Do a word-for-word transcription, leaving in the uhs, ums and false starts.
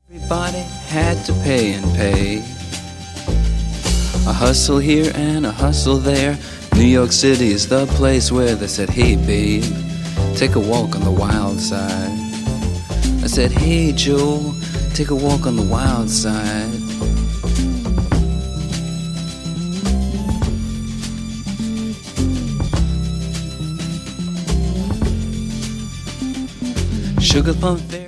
Everybody had to pay and pay. A hustle here and a hustle there. New York City is the place where they said, hey babe, take a walk on the wild side. I said, hey Joe, take a walk on the wild side. Sugar Plum Fairy